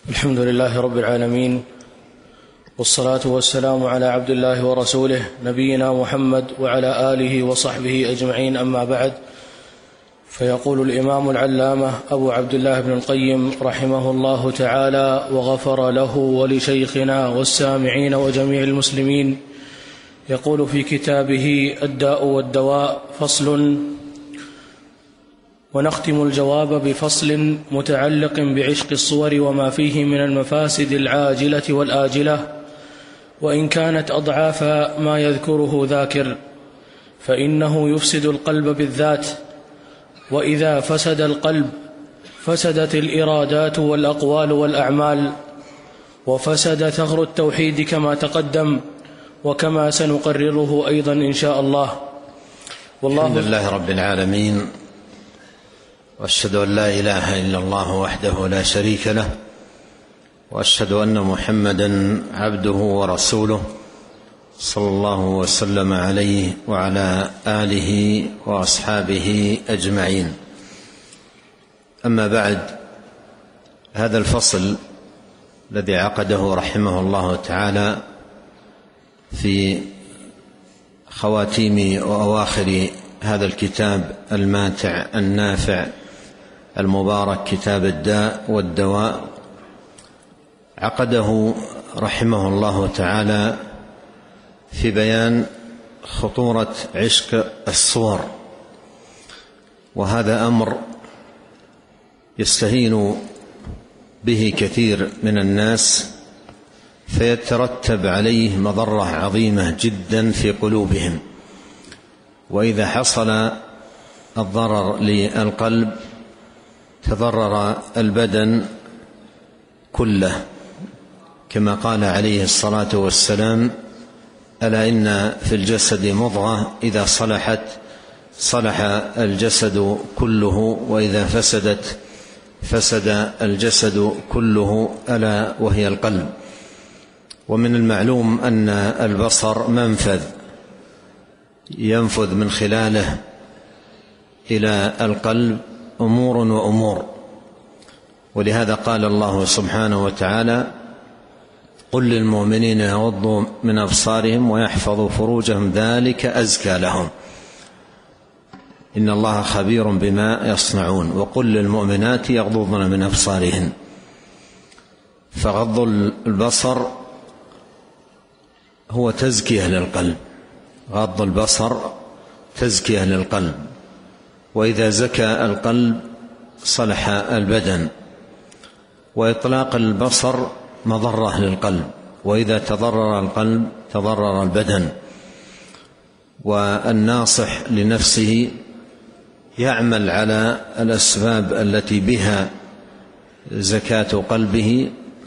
الحمد لله رب العالمين، والصلاة والسلام على عبد الله ورسوله نبينا محمد وعلى آله وصحبه أجمعين، أما بعد. فيقول الإمام العلامة أبو عبد الله بن القيم رحمه الله تعالى وغفر له ولشيخنا والسامعين وجميع المسلمين، يقول في كتابه الداء والدواء: فصل. ونختم الجواب بفصل متعلق بعشق الصور وما فيه من المفاسد العاجلة والآجلة، وإن كانت أضعاف ما يذكره ذاكر، فإنه يفسد القلب بالذات، وإذا فسد القلب فسدت الإرادات والأقوال والأعمال، وفسد ثغر التوحيد كما تقدم وكما سنقرره أيضا إن شاء الله. الحمد لله رب العالمين، وأشهد أن لا إله إلا الله وحده لا شريك له، وأشهد أن محمدا عبده ورسوله صلى الله وسلم عليه وعلى آله وأصحابه أجمعين. أما بعد، هذا الفصل الذي عقده رحمه الله تعالى في خواتيم وأواخر هذا الكتاب الماتع النافع المبارك، كتاب الداء والدواء، عقده رحمه الله تعالى في بيان خطورة عشق الصور، وهذا أمر يستهين به كثير من الناس، فيترتب عليه مضرة عظيمة جدا في قلوبهم. وإذا حصل الضرر للقلب تضرر البدن كله، كما قال عليه الصلاة والسلام: ألا إن في الجسد مضغة إذا صلحت صلح الجسد كله، وإذا فسدت فسد الجسد كله، ألا وهي القلب. ومن المعلوم أن البصر منفذ ينفذ من خلاله إلى القلب أمور وأمور، ولهذا قال الله سبحانه وتعالى: قل للمؤمنين يغضوا من أبصارهم ويحفظوا فروجهم ذلك أزكى لهم إن الله خبير بما يصنعون، وقل للمؤمنات يغضضن من أبصارهن. فغض البصر هو تزكية للقلب، غض البصر تزكية للقلب، وإذا زكى القلب صلح البدن. وإطلاق البصر مضرة للقلب، وإذا تضرر القلب تضرر البدن. والناصح لنفسه يعمل على الأسباب التي بها زكاة قلبه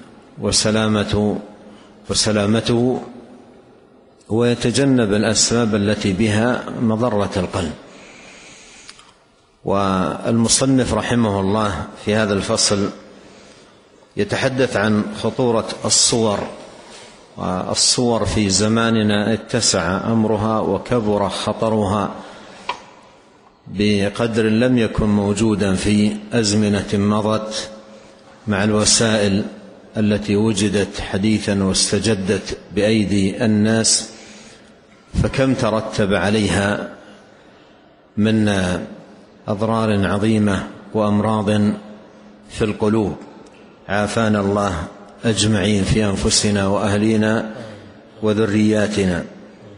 وسلامته، ويتجنب الأسباب التي بها مضرة القلب. والمصنف رحمه الله في هذا الفصل يتحدث عن خطورة الصور، والصور في زماننا اتسع أمرها وكبر خطرها بقدر لم يكن موجودا في أزمنة مضت مع الوسائل التي وجدت حديثا واستجدت بأيدي الناس، فكم ترتب عليها من أضرار عظيمة وأمراض في القلوب، عافانا الله أجمعين في أنفسنا وأهلينا وذرياتنا.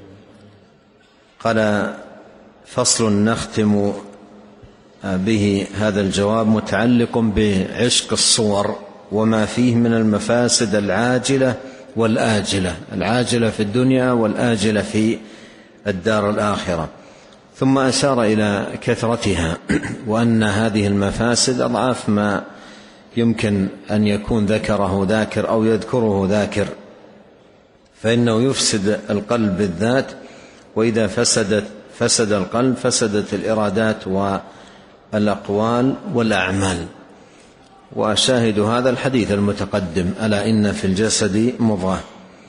قال: فصل نختم به هذا الجواب متعلق بعشق الصور وما فيه من المفاسد العاجلة والآجلة، العاجلة في الدنيا والآجلة في الدار الآخرة. ثم أشار إلى كثرتها، وأن هذه المفاسد أضعاف ما يمكن أن يكون ذكره ذاكر أو يذكره ذاكر، فإنه يفسد القلب بالذات، وإذا فسد القلب فسدت الإرادات والأقوال والأعمال. وأشاهد هذا الحديث المتقدم: ألا إن في الجسد مضغة،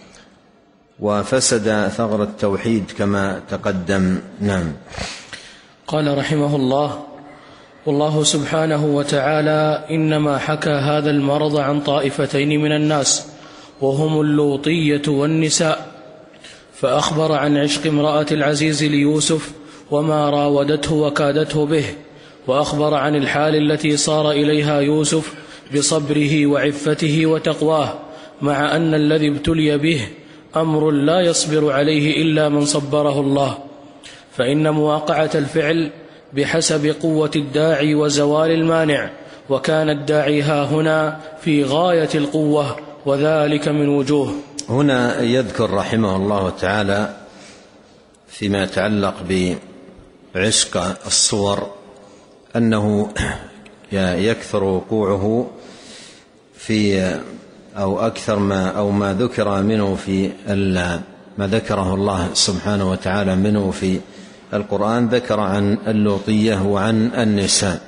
وفسد ثغر التوحيد كما تقدم. نعم. قال رحمه الله: والله سبحانه وتعالى إنما حكى هذا المرض عن طائفتين من الناس، وهم اللوطية والنساء، فأخبر عن عشق امرأة العزيز ليوسف وما راودته وكادته به، وأخبر عن الحال التي صار إليها يوسف بصبره وعفته وتقواه، مع أن الذي ابتلي به أمر لا يصبر عليه إلا من صبره الله، فإن مواقعة الفعل بحسب قوة الداعي وزوال المانع، وكان الداعي هنا في غاية القوة، وذلك من وجوه. هنا يذكر رحمه الله تعالى فيما يتعلق بعشق الصور أنه يكثر وقوعه في أو أكثر ما ذكر منه في ما ذكره الله سبحانه وتعالى منه في القرآن. ذكر عن اللوطية وعن النساء،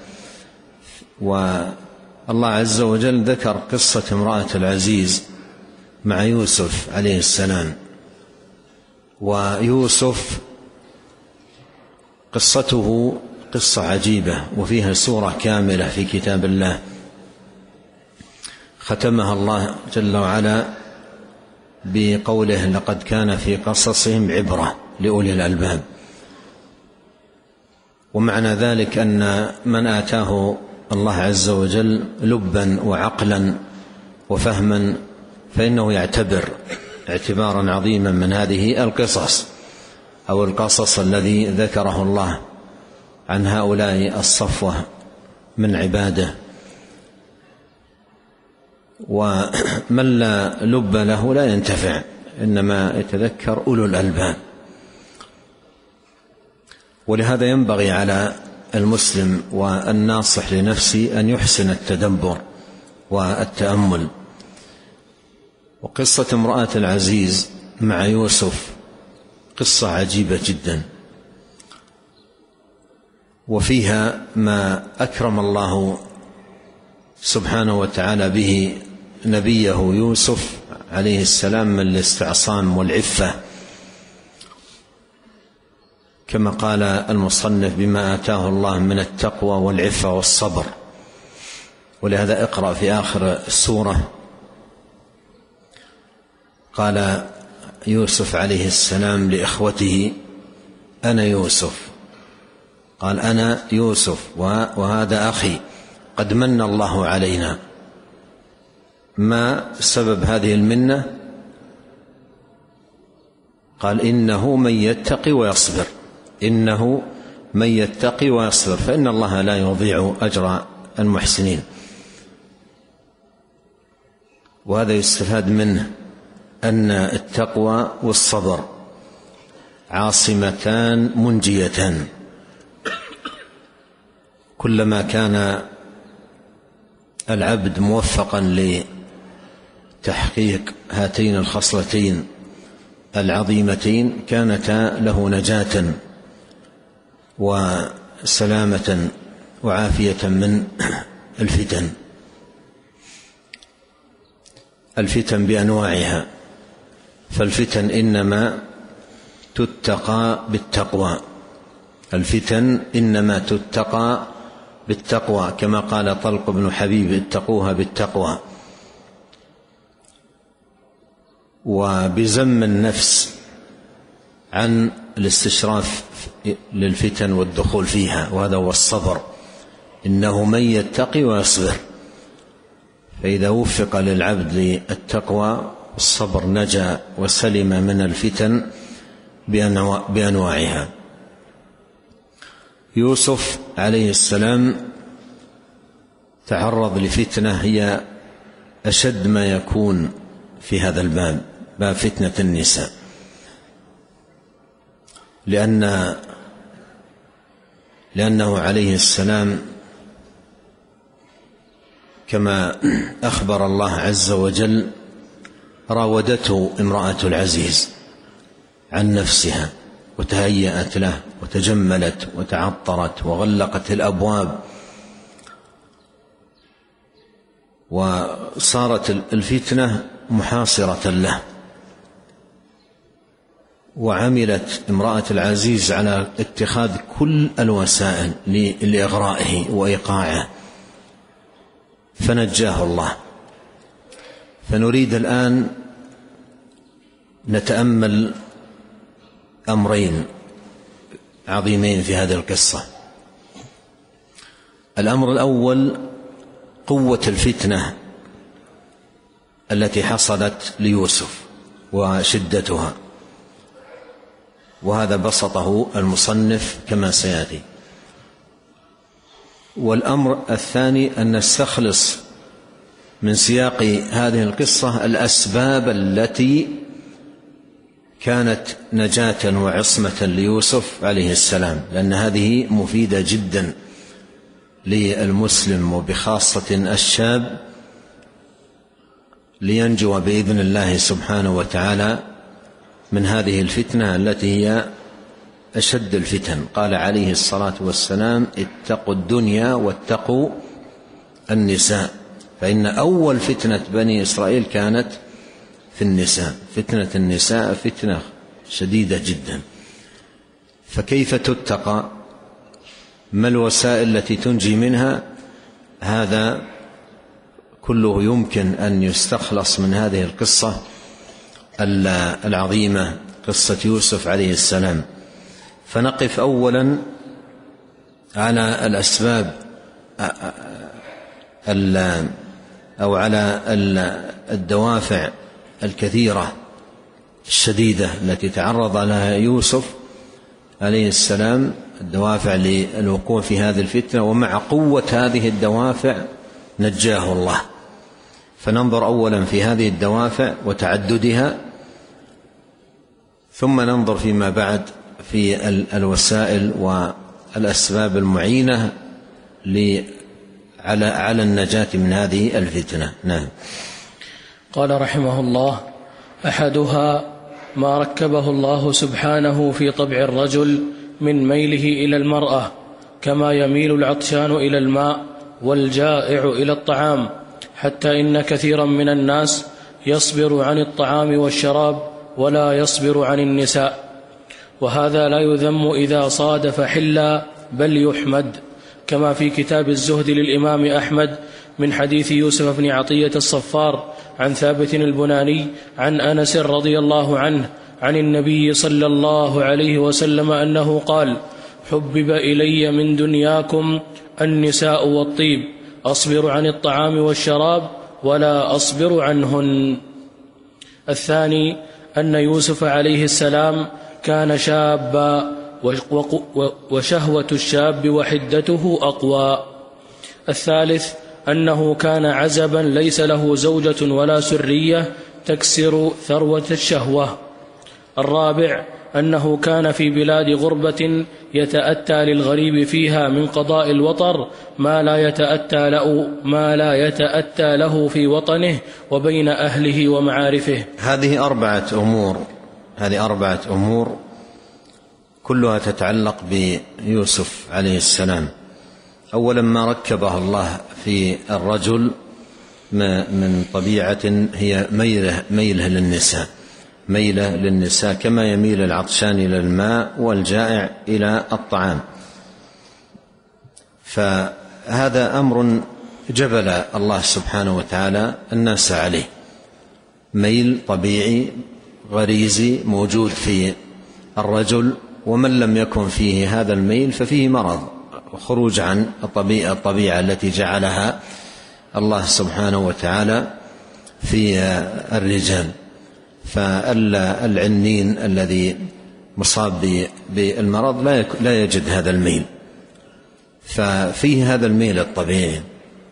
والله عز وجل ذكر قصة امرأة العزيز مع يوسف عليه السلام. ويوسف قصته قصة عجيبة وفيها سورة كاملة في كتاب الله ختمها الله جل وعلا بقوله: لقد كان في قصصهم عبرة لأولي الألباب. ومعنى ذلك أن من آتاه الله عز وجل لبا وعقلا وفهما فإنه يعتبر اعتبارا عظيما من هذه القصص أو القصص الذي ذكره الله عن هؤلاء الصفوة من عباده. ومن لا لب له لا ينتفع، إنما يتذكر أولو الألباب. ولهذا ينبغي على المسلم والناصح لنفسه أن يحسن التدبر والتأمل. وقصة امرأة العزيز مع يوسف قصة عجيبة جدا، وفيها ما أكرم الله سبحانه وتعالى به نبيه يوسف عليه السلام من الاستعصام والعفة، كما قال المصنف: بما آتاه الله من التقوى والعفة والصبر. ولهذا اقرأ في آخر السورة قال يوسف عليه السلام لإخوته: أنا يوسف. قال: أنا يوسف وهذا أخي، قد من الله علينا. ما سبب هذه المنة؟ قال: إنه من يتقي ويصبر، إنه من يتقي ويصبر، فإن الله لا يضيع أجر المحسنين. وهذا يستفاد منه أن التقوى والصبر عاصمتان منجيتان. كلما كان العبد موفقا لتحقيق هاتين الخصلتين العظيمتين كانتا له نجاة وسلامة وعافية من الفتن بأنواعها. فالفتن إنما تتقى بالتقوى، الفتن إنما تتقى بالتقوى، كما قال طلق بن حبيب: اتقوها بالتقوى. وبزم النفس عن الاستشراف للفتن والدخول فيها، وهذا هو الصبر. إنه من يتقي ويصبر. فإذا وفق للعبد للتقوى والصبر نجا وسلم من الفتن بأنواعها. يوسف عليه السلام تعرض لفتنة هي أشد ما يكون في هذا الباب، باب فتنة النساء، لأنه عليه السلام كما أخبر الله عز وجل راودته امرأة العزيز عن نفسها وتهيأت له وتجملت وتعطرت وغلقت الأبواب، وصارت الفتنة محاصرة له. وعملت امرأة العزيز على اتخاذ كل الوسائل لإغرائه وإيقاعه، فنجاه الله. فنريد الآن نتأمل أمرين عظيمين في هذه القصة. الأمر الأول قوة الفتنة التي حصلت ليوسف وشدتها، وهذا بسطه المصنف كما سيأتي. والأمر الثاني أن نستخلص من سياق هذه القصة الأسباب التي كانت نجاة وعصمة ليوسف عليه السلام، لأن هذه مفيدة جدا للمسلم وبخاصة الشاب لينجو بإذن الله سبحانه وتعالى من هذه الفتنة التي هي أشد الفتن. قال عليه الصلاة والسلام: اتقوا الدنيا واتقوا النساء، فإن أول فتنة بني إسرائيل كانت في النساء. فتنة النساء فتنة شديدة جدا، فكيف تتقى؟ ما الوسائل التي تنجي منها؟ هذا كله يمكن أن يستخلص من هذه القصة العظيمة، قصة يوسف عليه السلام. فنقف أولا على الأسباب أو على الدوافع الكثيرة الشديدة التي تعرض لها يوسف عليه السلام، الدوافع للوقوع في هذه الفتنة، ومع قوة هذه الدوافع نجاه الله. فننظر أولا في هذه الدوافع وتعددها، ثم ننظر فيما بعد في الوسائل والأسباب المعينة على النجاة من هذه الفتنة. نعم. قال رحمه الله: أحدها ما ركبه الله سبحانه في طبع الرجل من ميله إلى المرأة، كما يميل العطشان إلى الماء والجائع إلى الطعام، حتى إن كثيرا من الناس يصبر عن الطعام والشراب ولا يصبر عن النساء، وهذا لا يذم إذا صادف حلا بل يحمد، كما في كتاب الزهد للإمام أحمد من حديث يوسف بن عطية الصفار عن ثابت البناني عن أنس رضي الله عنه عن النبي صلى الله عليه وسلم أنه قال: حبب إلي من دنياكم النساء والطيب، أصبر عن الطعام والشراب ولا أصبر عنهن. الثاني أن يوسف عليه السلام كان شابا، وشهوة الشاب وحدته أقوى. الثالث أنه كان عزبا ليس له زوجة ولا سرية تكسر ثروة الشهوة. الرابع أنه كان في بلاد غربة يتأتى للغريب فيها من قضاء الوطر ما لا يتأتى له في وطنه وبين أهله ومعارفه. هذه أربعة أمور كلها تتعلق بيوسف عليه السلام. أولا ما ركبه الله في الرجل من طبيعة هي ميله للنساء، كما يميل العطشان إلى الماء والجائع إلى الطعام. فهذا أمر جبل الله سبحانه وتعالى الناس عليه، ميل طبيعي غريزي موجود في الرجل، ومن لم يكن فيه هذا الميل ففيه مرض وخروج عن الطبيعة التي جعلها الله سبحانه وتعالى في الرجال. فالعنين الذي مصاب بالمرض لا يجد هذا الميل، ففيه هذا الميل الطبيعي.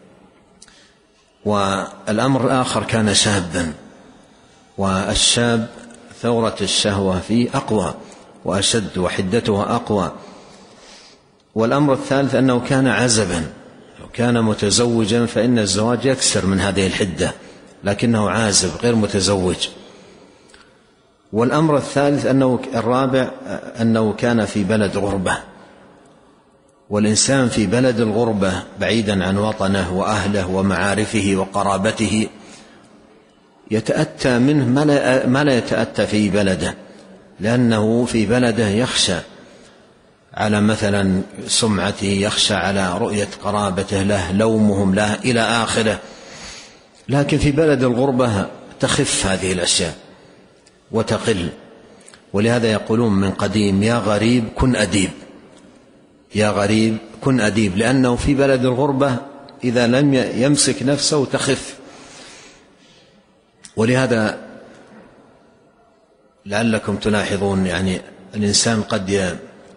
والأمر الآخر كان شابا، والشاب ثورة الشهوة فيه أقوى وأشد وحدتها أقوى. والأمر الثالث أنه كان عزبا، كان متزوجا فإن الزواج يكسر من هذه الحدة، لكنه عازب غير متزوج. والأمر الثالث الرابع أنه كان في بلد غربة، والإنسان في بلد الغربة بعيدا عن وطنه وأهله ومعارفه وقرابته يتأتى منه ما لا يتأتى في بلده. لأنه في بلده يخشى على مثلا سمعته، يخشى على رؤية قرابته له، لومهم له إلى آخره. لكن في بلد الغربة تخف هذه الأشياء وتقل. ولهذا يقولون من قديم: يا غريب كن أديب، يا غريب كن أديب، لأنه في بلد الغربة إذا لم يمسك نفسه تخف. ولهذا لعلكم تلاحظون يعني الإنسان قد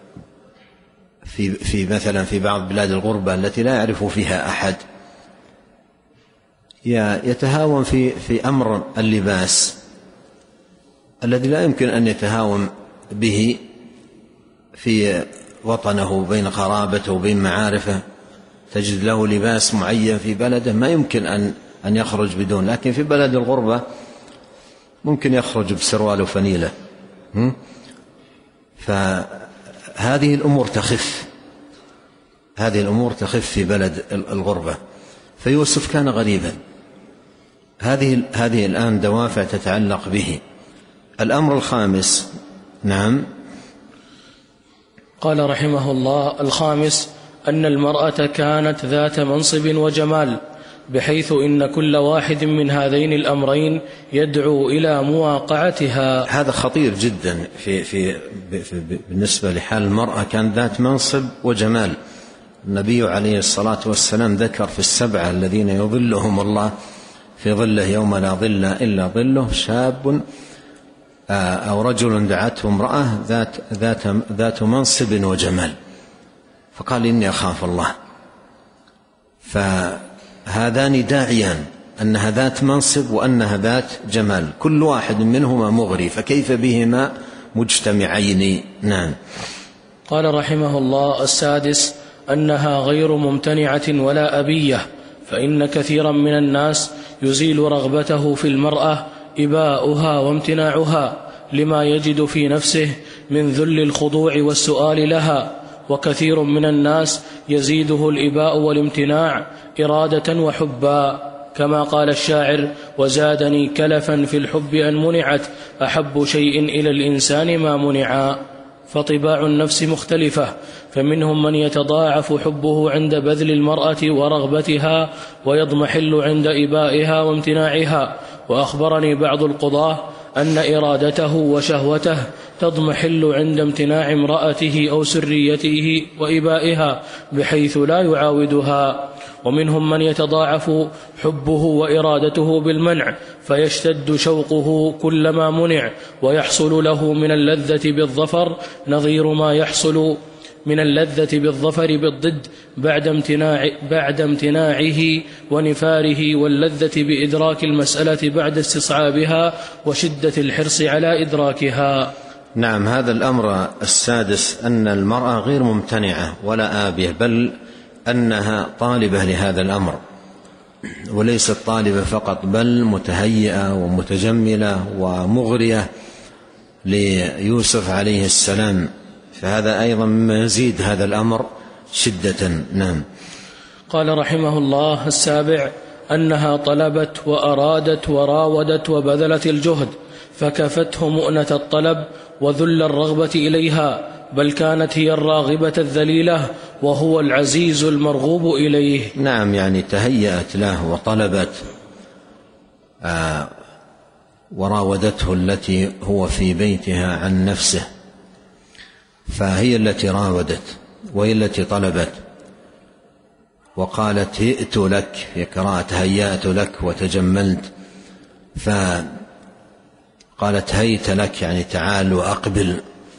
في مثلا في بعض بلاد الغربة التي لا يعرف فيها أحد يتهاون في أمر اللباس الذي لا يمكن أن يتهاون به في وطنه بين قرابته وبين معارفه. تجد له لباس معين في بلده ما يمكن أن يخرج بدون، لكن في بلد الغربة ممكن يخرج بسروال وفنيلة. فهذه الأمور تخف، هذه الأمور تخف في بلد الغربة. فيوسف كان غريبا. هذه الآن دوافع تتعلق به. الأمر الخامس. نعم. قال رحمه الله: الخامس أن المرأة كانت ذات منصب وجمال، بحيث إن كل واحد من هذين الأمرين يدعو إلى مواقعتها. هذا خطير جدا بالنسبة لحال المرأة. كان ذات منصب وجمال. النبي عليه الصلاة والسلام ذكر في السبعة الذين يظلهم الله في ظله يوم لا ظل إلا ظله: شاب أو رجل دعته امرأة ذات منصب وجمال، فقال: إني أخاف الله. فهذان داعيان، أنها ذات منصب وأنها ذات جمال، كل واحد منهما مغري، فكيف بهما مجتمعين؟ نعم. قال رحمه الله: السادس أنها غير ممتنعة ولا أبية، فإن كثيرا من الناس يزيل رغبته في المرأة إباؤها وامتناعها لما يجد في نفسه من ذل الخضوع والسؤال لها، وكثير من الناس يزيده الإباء والامتناع إرادة وحبا، كما قال الشاعر: وزادني كلفا في الحب أن منعت أحب شيء إلى الإنسان ما منعا. فطباع النفس مختلفة، فمنهم من يتضاعف حبه عند بذل المرأة ورغبتها ويضمحل عند إبائها وامتناعها. وأخبرني بعض القضاة أن إرادته وشهوته تضمحل عند امتناع امرأته أو سريته وإبائها بحيث لا يعاودها. ومنهم من يتضاعف حبه وإرادته بالمنع، فيشتد شوقه كلما منع، ويحصل له من اللذة بالظفر نظير ما يحصل من اللذة بالظفر بالضد بعد امتناعه ونفاره، واللذة بإدراك المسألة بعد استصعابها وشدة الحرص على إدراكها. نعم. هذا الأمر السادس أن المرأة غير ممتنعة ولا آبية، بل أنها طالبة لهذا الأمر، وليست طالبة فقط بل متهيئة ومتجملة ومغرية ليوسف عليه السلام. فهذا أيضا مما يزيد هذا الأمر شدة. نعم. قال رحمه الله: السابع أنها طلبت وأرادت وراودت وبذلت الجهد، فكفته مؤنة الطلب وذل الرغبة إليها، بل كانت هي الراغبة الذليلة وهو العزيز المرغوب إليه. نعم، يعني تهيأت له وطلبت وراودته التي هو في بيتها عن نفسه، فهي التي راودت وهي التي طلبت. وقالت: هئت لك، في قراءة هيأت لك وتجملت، فقالت هيت لك يعني تعال وأقبل.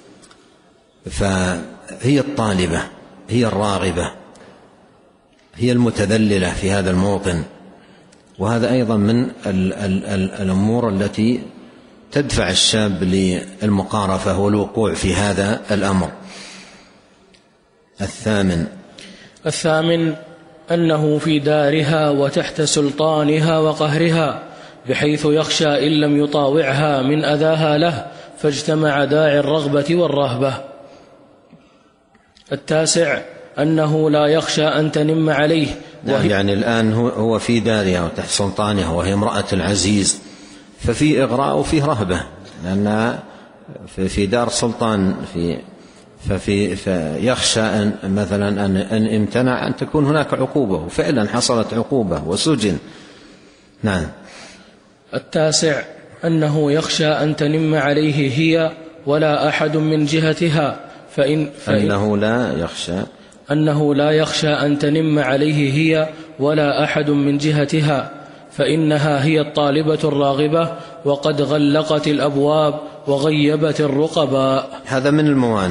فهي الطالبة، هي الراغبة، هي المتذللة في هذا الموطن. وهذا أيضا من الأمور التي تدفع الشاب للمقارفة والوقوع في هذا الأمر. الثامن أنه في دارها وتحت سلطانها وقهرها، بحيث يخشى إن لم يطاوعها من أذاها له، فاجتمع داعي الرغبة والرهبة. التاسع أنه لا يخشى أن تنم عليه، يعني الآن هو في دارها وتحت سلطانها وهي امرأة العزيز، ففي إغراء وفيه رهبة، لأن في دار سلطان فيخشى أن مثلا أن امتنع أن تكون هناك عقوبة، وفعلا حصلت عقوبة وسجن. نعم. 9 أنه يخشى أن تنم عليه هي ولا أحد من جهتها، أنه لا يخشى أن تنم عليه هي ولا أحد من جهتها، فإنها هي الطالبة الراغبة وقد غلقت الأبواب وغيبت الرقباء. هذا من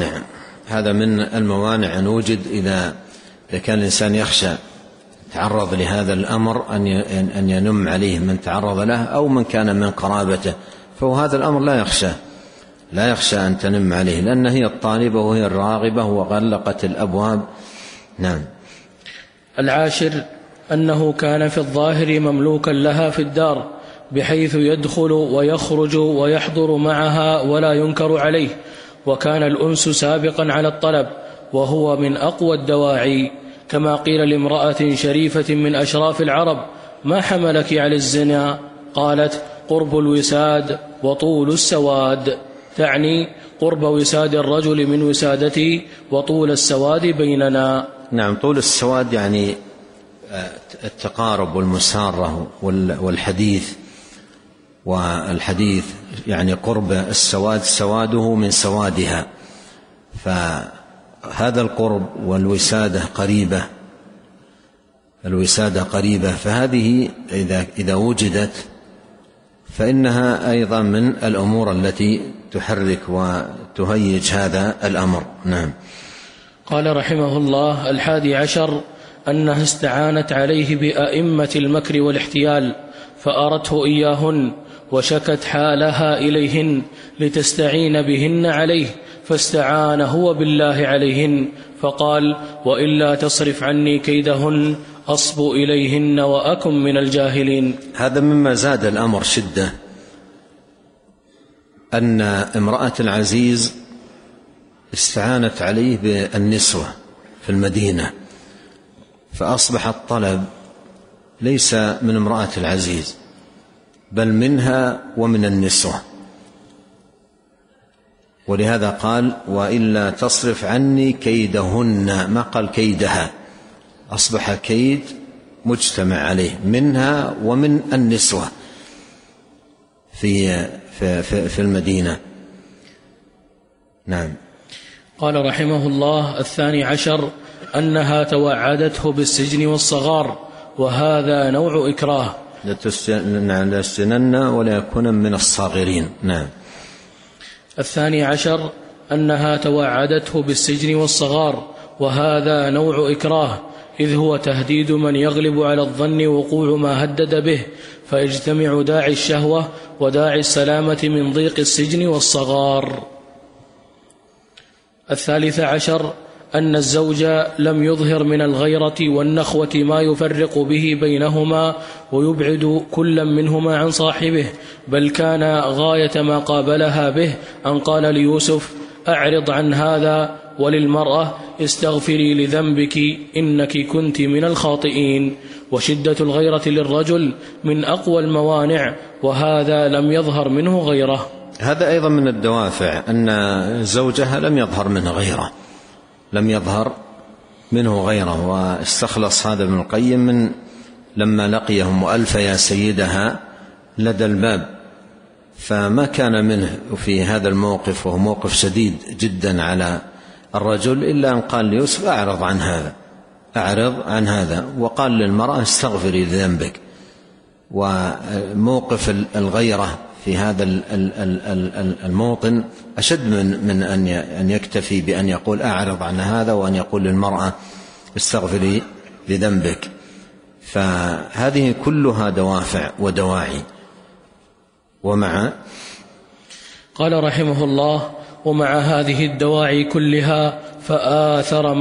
الموانع أن وجد إذا كان الإنسان يخشى تعرض لهذا الأمر أن ينم عليه من تعرض له أو من كان من قرابته، فهذا الأمر لا يخشى أن تنم عليه، لأن هي الطالبة وهي الراغبة وغلقت الأبواب. نعم. 10 أنه كان في الظاهر مملوكا لها في الدار، بحيث يدخل ويخرج ويحضر معها ولا ينكر عليه، وكان الأنس سابقا على الطلب، وهو من أقوى الدواعي، كما قيل لامرأة شريفة من أشراف العرب: ما حملك على الزنا؟ قالت: قرب الوساد وطول السواد، تعني قرب وساد الرجل من وسادتي وطول السواد بيننا. نعم. طول السواد يعني التقارب والمسارة والحديث، والحديث يعني قرب السواد سواده من سوادها، فهذا القرب والوسادة قريبة، فهذه إذا وجدت فإنها أيضا من الأمور التي تحرك وتهيج هذا الأمر. نعم. قال رحمه الله: 11 أنها استعانت عليه بأئمة المكر والاحتيال، فأرته إياهن وشكت حالها إليهن لتستعين بهن عليه، فاستعان هو بالله عليهن، فقال: وإلا تصرف عني كيدهن أصب إليهن وأكن من الجاهلين. هذا مما زاد الأمر شدة، أن امرأة العزيز استعانت عليه بالنسوة في المدينة، فأصبح الطلب ليس من امرأة العزيز بل منها ومن النسوة، ولهذا قال: وإلا تصرف عني كيدهن، ما قال كيدها، أصبح كيد مجتمع عليه منها ومن النسوة في المدينة. نعم. قال رحمه الله: 12 أنها توعدته بالسجن والصغار، وهذا نوع إكراه. لتسجنن ولا يكون من الصاغرين. نعم. 12 أنها توعدته بالسجن والصغار، وهذا نوع إكراه، إذ هو تهديد من يغلب على الظن وقوع ما هدد به، فيجتمع داعي الشهوة وداعي السلامة من ضيق السجن والصغار. 13 أن الزوج لم يظهر من الغيرة والنخوة ما يفرق به بينهما ويبعد كل منهما عن صاحبه، بل كان غاية ما قابلها به أن قال ليوسف: أعرض عن هذا، وللمرأة: استغفري لذنبك إنك كنت من الخاطئين. وشدة الغيرة للرجل من أقوى الموانع، وهذا لم يظهر منه غيره. هذا أيضا من الدوافع، أن زوجها لم يظهر منه غيره، واستخلص هذا ابن القيم من لما لقيهم وألفيا سيدها لدى الباب، فما كان منه في هذا الموقف، وهو موقف شديد جدا على الرجل، إلا أن قال ليوسف: أعرض عن هذا، وقال للمرأة: استغفري لذنبك. وموقف الغيرة في هذا الموطن أشد من أن يكتفي بأن يقول: أعرض عن هذا، وأن يقول للمرأة: استغفري لذنبك. فهذه كلها دوافع ودواعي. قال رحمه الله: ومع هذه الدواعي كلها فآثر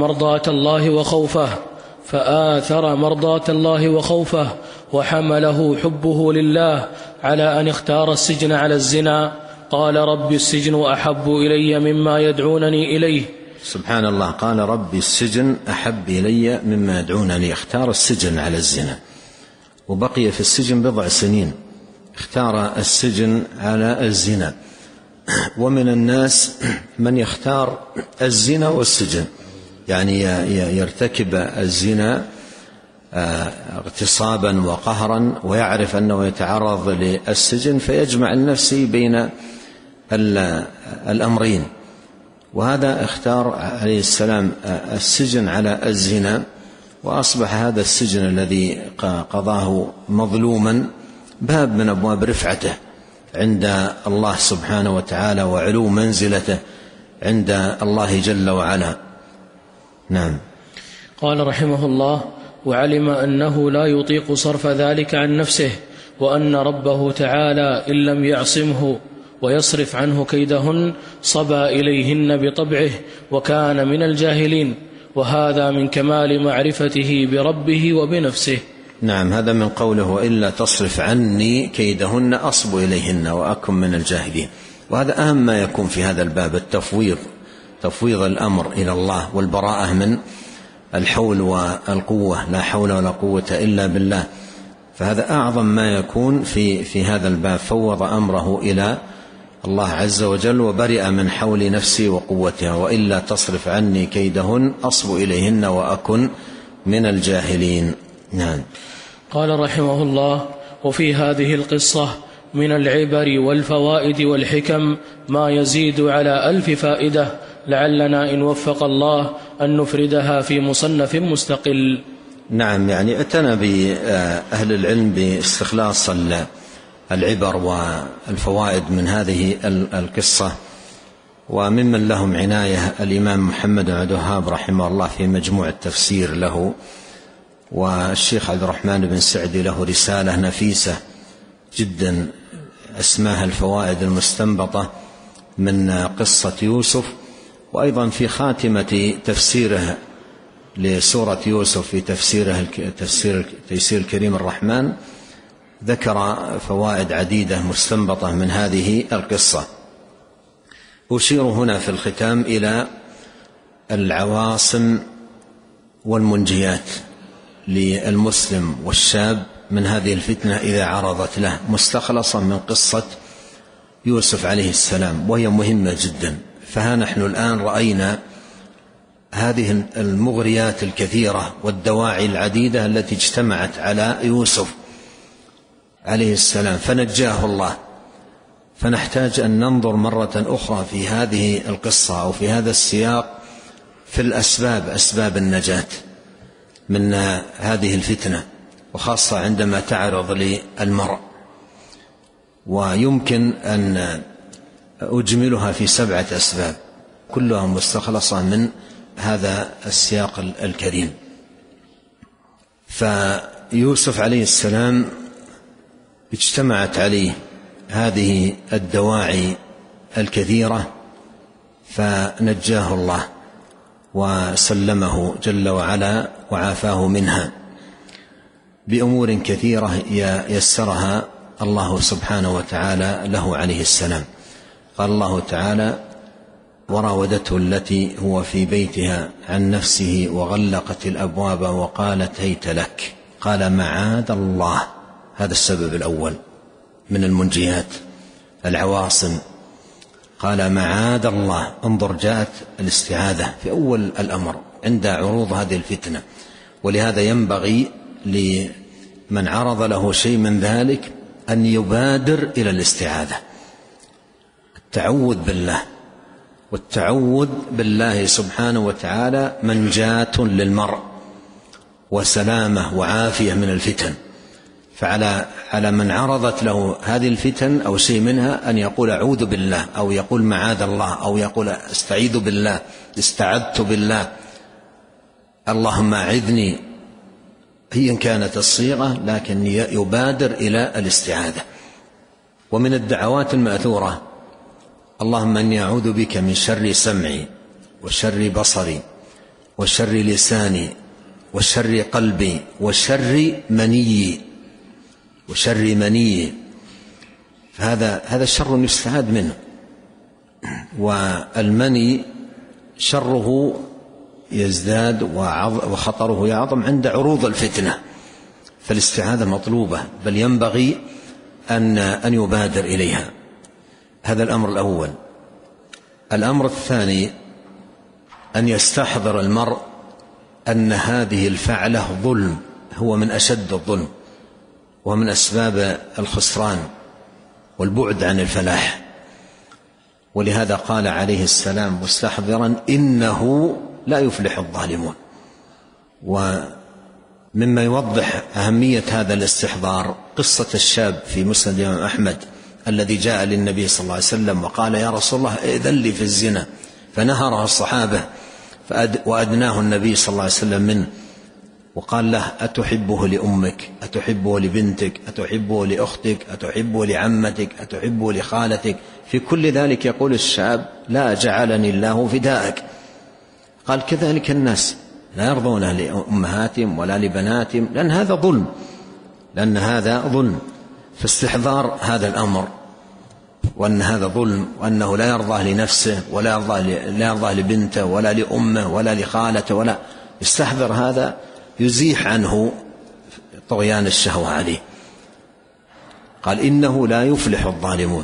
مرضاة الله وخوفه، وحمله حبه لله على أن اختار السجن على الزنا. قال: رب السجن أحب إلي مما يدعونني إليه. سبحان الله. قال: رب السجن أحب إلي مما يدعونني. اختار السجن على الزنا، وبقي في السجن 7 سنين، اختار السجن على الزنا، ومن الناس من يختار الزنا والسجن، يعني يرتكب الزنا اغتصابا وقهرا ويعرف أنه يتعرض للسجن فيجمع لنفسه بين الأمرين، وهذا اختار عليه السلام السجن على الزنا، وأصبح هذا السجن الذي قضاه مظلوما باب من أبواب رفعته عند الله سبحانه وتعالى وعلو منزلته عند الله جل وعلا. نعم. قال رحمه الله: وعلم أنه لا يطيق صرف ذلك عن نفسه، وأن ربه تعالى إن لم يعصمه ويصرف عنه كيدهن صبا إليهن بطبعه وكان من الجاهلين، وهذا من كمال معرفته بربه وبنفسه. نعم، هذا من قوله: وإلا تصرف عني كيدهن أصب إليهن وأكن من الجاهلين. وهذا أهم ما يكون في هذا الباب، التفويض، تفويض الأمر إلى الله والبراءة من الحول والقوة، لا حول ولا قوة إلا بالله. فهذا أعظم ما يكون في هذا الباب، فوض أمره إلى الله عز وجل وبرئ من حول نفسي وقوتها. وإلا تصرف عني كيدهن أصب إليهن وأكن من الجاهلين. نعم. قال رحمه الله: وفي هذه القصة من العبر والفوائد والحكم ما يزيد على 1000 فائدة، لعلنا إن وفق الله أن نفردها في مصنف مستقل. نعم، يعني اعتنى بأهل العلم باستخلاص العبر والفوائد من هذه القصة، وممن لهم عناية الإمام محمد بن عبد الوهاب رحمه الله في مجموع التفسير له، والشيخ عبد الرحمن بن سعدي له رسالة نفيسة جدا اسمها الفوائد المستنبطة من قصة يوسف. وأيضا في خاتمة تفسيره لسورة يوسف في تيسير الكريم الرحمن ذكر فوائد عديدة مستنبطة من هذه القصة. أشير هنا في الختام إلى العواصم والمنجيات للمسلم والشاب من هذه الفتنة إذا عرضت له، مستخلصة من قصة يوسف عليه السلام، وهي مهمة جدا. فها نحن الآن رأينا هذه المغريات الكثيرة والدواعي العديدة التي اجتمعت على يوسف عليه السلام فنجاه الله. فنحتاج أن ننظر مرة أخرى في هذه القصة أو في هذا السياق في الأسباب، أسباب النجاة من هذه الفتنة، وخاصة عندما تعرض للمرء. ويمكن أن أجملها في 7 أسباب كلها مستخلصة من هذا السياق الكريم. فيوسف عليه السلام اجتمعت عليه هذه الدواعي الكثيرة فنجاه الله وسلمه جل وعلا وعافاه منها بأمور كثيرة يسرها الله سبحانه وتعالى له عليه السلام. قال الله تعالى: وراودته التي هو في بيتها عن نفسه وغلقت الأبواب وقالت هيت لك. قال: معاذ الله. هذا السبب الأول من المنجيات، العواصم. قال: معاذ الله. انظر، جاءت الاستعاذة في أول الأمر عند عروض هذه الفتنة. ولهذا ينبغي لمن عرض له شيء من ذلك أن يبادر إلى الاستعاذة، التعوذ بالله. والتعوذ بالله سبحانه وتعالى منجاة للمرء وسلامة وعافية من الفتن. فعلى من عرضت له هذه الفتن أو شيء منها أن يقول أعوذ بالله، أو يقول معاذ الله، أو يقول استعيذ بالله، استعذت بالله، اللهم أعذني، هي كانت الصيغة، لكن يبادر إلى الاستعاذة. ومن الدعوات المأثورة: اللهم إني أعوذ بك من شر سمعي وشر بصري وشر لساني وشر قلبي وشر مني. هذا شر يستعاذ منه، والمني شره يزداد وخطره يعظم عند عروض الفتنة، فالاستعاذة مطلوبة، بل ينبغي أن يبادر إليها. هذا الأمر الأول. الأمر الثاني أن يستحضر المرء أن هذه الفعلة ظلم، هو من أشد الظلم ومن أسباب الخسران والبعد عن الفلاح. ولهذا قال عليه السلام مستحضرا: إنه لا يفلح الظالمون. ومما يوضح أهمية هذا الاستحضار قصة الشاب في مسند الإمام أحمد الذي جاء للنبي صلى الله عليه وسلم وقال: يا رسول الله ائذن لي في الزنا، فنهره الصحابة وأدناه النبي صلى الله عليه وسلم منه، وقال له: أتحبه لأمك؟ أتحبه لبنتك؟ أتحبه لأختك؟ أتحبه لعمتك؟ أتحبه لخالتك؟ في كل ذلك يقول الشاب: لا جعلني الله فداءك. قال: كذلك الناس لا يرضون لأمهاتهم ولا لبناتهم، لأن هذا ظلم. فاستحضار هذا الأمر، وأن هذا ظلم، وأنه لا يرضى لنفسه ولا يرضى لبنته ولا لأمه ولا لخالته، ولا يستحضر هذا يزيح عنه طغيان الشهوة عليه. قال: إنه لا يفلح الظالمون.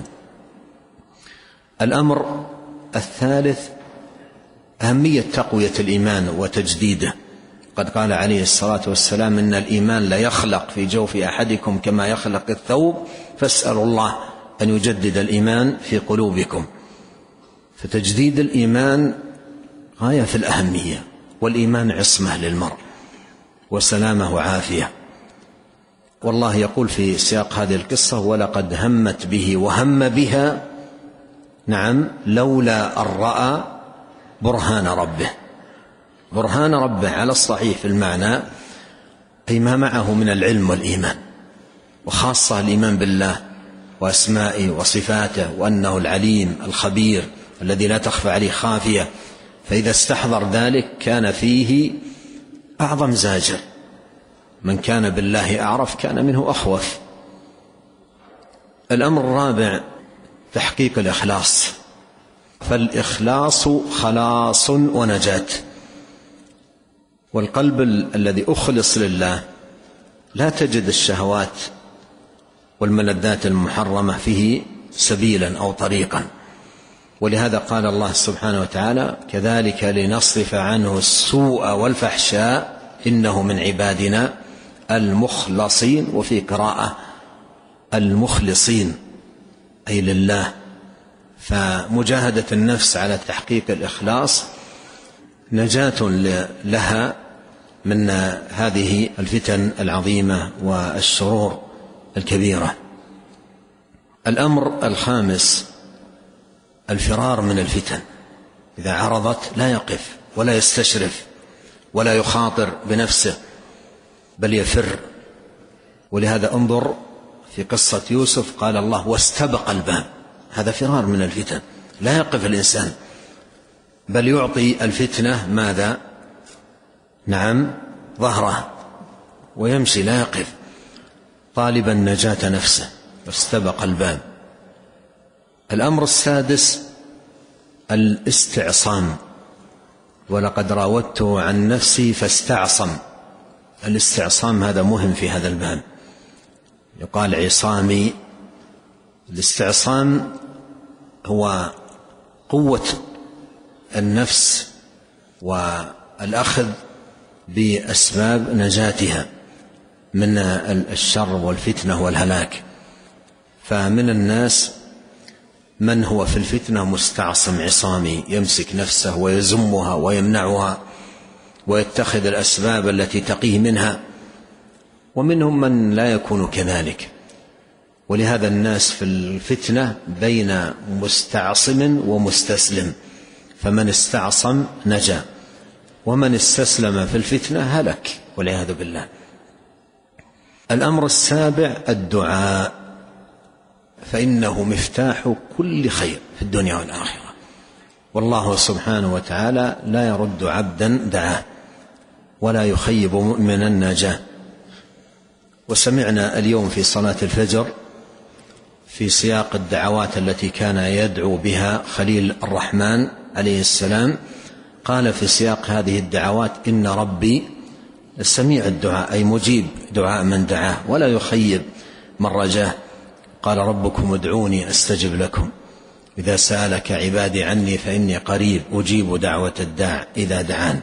الأمر الثالث أهمية تقوية الإيمان وتجديده. قد قال عليه الصلاة والسلام: إن الإيمان لا يخلق في جوف أحدكم كما يخلق الثوب، فاسألوا الله أن يجدد الإيمان في قلوبكم. فتجديد الإيمان غاية في الأهمية، والإيمان عصمة للمرء وسلامة وعافية. والله يقول في سياق هذه القصة: ولقد همت به وهم بها، نعم، لولا أن رأى برهان ربه. برهان ربه على الصحيح في المعنى أي ما معه من العلم والإيمان، وخاصة الإيمان بالله وأسمائه وصفاته، وأنه العليم الخبير الذي لا تخفى عليه خافية. فإذا استحضر ذلك كان فيه أعظم زاجر. من كان بالله أعرف كان منه أخوف. الأمر الرابع تحقيق الإخلاص، فالإخلاص خلاص ونجاة. والقلب الذي أخلص لله لا تجد الشهوات والملذات المحرمة فيه سبيلا أو طريقا. ولهذا قال الله سبحانه وتعالى: كذلك لنصرف عنه السوء والفحشاء إنه من عبادنا المخلصين. وفي قراءة المخلصين أي لله. فمجاهدة النفس على تحقيق الإخلاص نجاة لها من هذه الفتن العظيمة والشرور الكبيرة. الأمر الخامس الفرار من الفتن. إذا عرضت لا يقف ولا يستشرف ولا يخاطر بنفسه، بل يفر. ولهذا انظر في قصة يوسف، قال الله: واستبق الباب. هذا فرار من الفتن، لا يقف الإنسان، بل يعطي الفتنة ماذا؟ نعم، ظهره، ويمشي لا يقف، طالبا نجاة نفسه. واستبق الباب. الأمر السادس الاستعصام. ولقد راودته عن نفسي فاستعصم. الاستعصام هذا مهم في هذا الباب، يقال عصامي. الاستعصام هو قوة النفس والأخذ بأسباب نجاتها من الشر والفتنة والهلاك. فمن الناس من هو في الفتنة مستعصم عصامي، يمسك نفسه ويزمها ويمنعها ويتخذ الأسباب التي تقيه منها. ومنهم من لا يكون كذلك. ولهذا الناس في الفتنة بين مستعصم ومستسلم، فمن استعصم نجا، ومن استسلم في الفتنة هلك والعياذ بالله. الأمر السابع الدعاء، فإنه مفتاح كل خير في الدنيا والآخرة. والله سبحانه وتعالى لا يرد عبدا دعاه ولا يخيب مؤمنا ناجاه. وسمعنا اليوم في صلاة الفجر في سياق الدعوات التي كان يدعو بها خليل الرحمن عليه السلام، قال في سياق هذه الدعوات: إن ربي سميع الدعاء، أي مجيب دعاء من دعاه ولا يخيب من رجاه. قال: ربكم ادعوني أستجب لكم. إذا سألك عبادي عني فإني قريب أجيب دعوة الداع إذا دعان.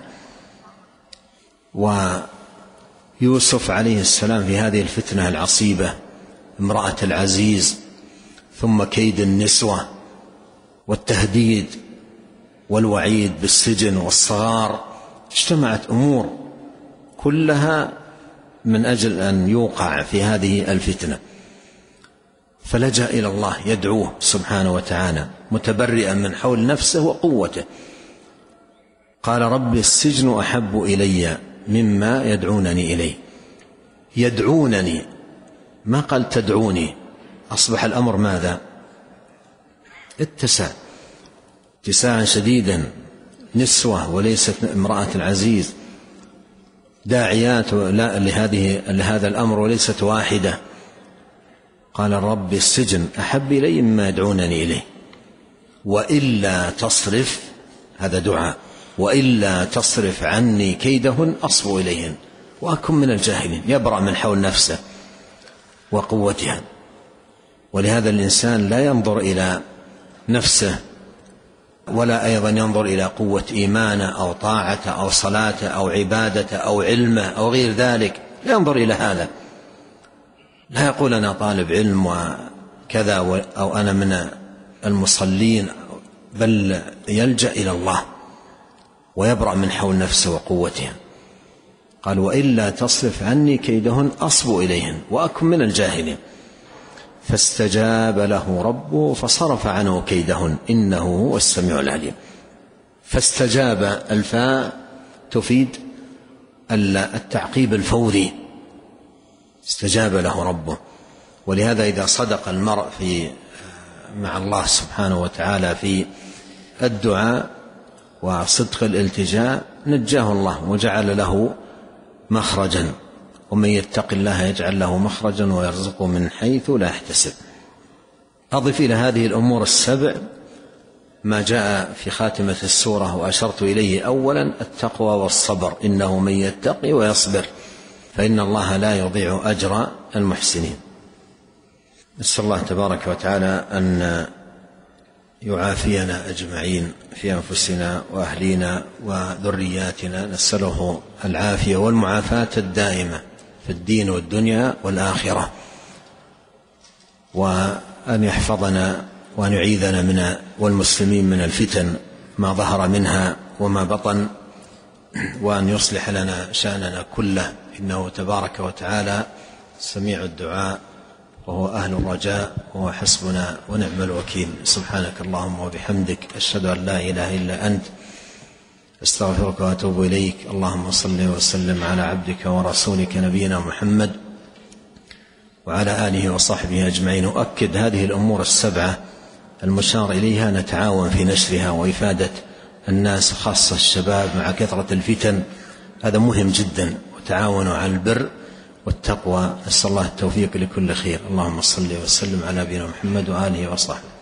ويوسف عليه السلام في هذه الفتنة العصيبة، امرأة العزيز، ثم كيد النسوة والتهديد والوعيد بالسجن والصغار، اجتمعت أمور كلها من أجل أن يوقع في هذه الفتنة، فلجأ إلى الله يدعوه سبحانه وتعالى متبرئا من حول نفسه وقوته. قال رب السجن أحب إلي مما يدعونني إليه. يدعونني، ما قال تدعوني. أصبح الأمر ماذا؟ اتساعا شديدا، نسوة وليست امرأة العزيز، داعيات لهذا الأمر وليست واحدة. قال رب السجن أحب إلي مما يدعونني إليه وإلا تصرف، هذا دعاء، وإلا تصرف عني كيدهن أصب إليهن وأكن من الجاهلين. يبرأ من حول نفسه وقوتها. ولهذا الإنسان لا ينظر إلى نفسه ولا أيضا ينظر إلى قوة إيمانه أو طاعته أو صلاته أو عبادته أو علمه أو غير ذلك، لا ينظر إلى هذا. لا يقول أنا طالب علم وكذا أو أنا من المصلين، بل يلجأ إلى الله ويبرأ من حول نفسه وقوتها. قال وإلا تصرف عني كيدهن أصب إليهن وأكن من الجاهلين. فاستجاب له ربه فصرف عنه كيدهن إنه هو السميع العليم. فاستجاب، الفاء تفيد التعقيب الفوري، استجاب له ربه. ولهذا إذا صدق المرء مع الله سبحانه وتعالى في الدعاء وصدق الالتجاء نجاه الله وجعل له مخرجا، ومن يتق الله يجعل له مخرجا ويرزقه من حيث لا يحتسب. أضف إلى هذه الأمور السبع ما جاء في خاتمة السورة وأشرت إليه أولا: التقوى والصبر، إنه من يتقي ويصبر فإن الله لا يضيع أجر المحسنين. نسأل الله تبارك وتعالى أن يعافينا أجمعين في أنفسنا وأهلينا وذرياتنا، نسأله العافية والمعافاة الدائمة في الدين والدنيا والآخرة، وأن يحفظنا وأن يعيذنا والمسلمين من الفتن ما ظهر منها وما بطن، وأن يصلح لنا شأننا كله، إنه تبارك وتعالى سميع الدعاء وهو أهل الرجاء وهو حسبنا ونعم الوكيل. سبحانك اللهم وبحمدك، أشهد أن لا إله إلا أنت، استغفرك وأتوب إليك. اللهم صل وسلم على عبدك ورسولك نبينا محمد وعلى آله وصحبه أجمعين. أؤكد هذه الأمور السبعة المشار إليها نتعاون في نشرها وإفادة الناس خاصة الشباب مع كثرة الفتن، هذا مهم جدا. وتعاونوا على البر والتقوى. نسأل الله التوفيق لكل خير. اللهم صل وسلم على نبينا محمد وآله وصحبه.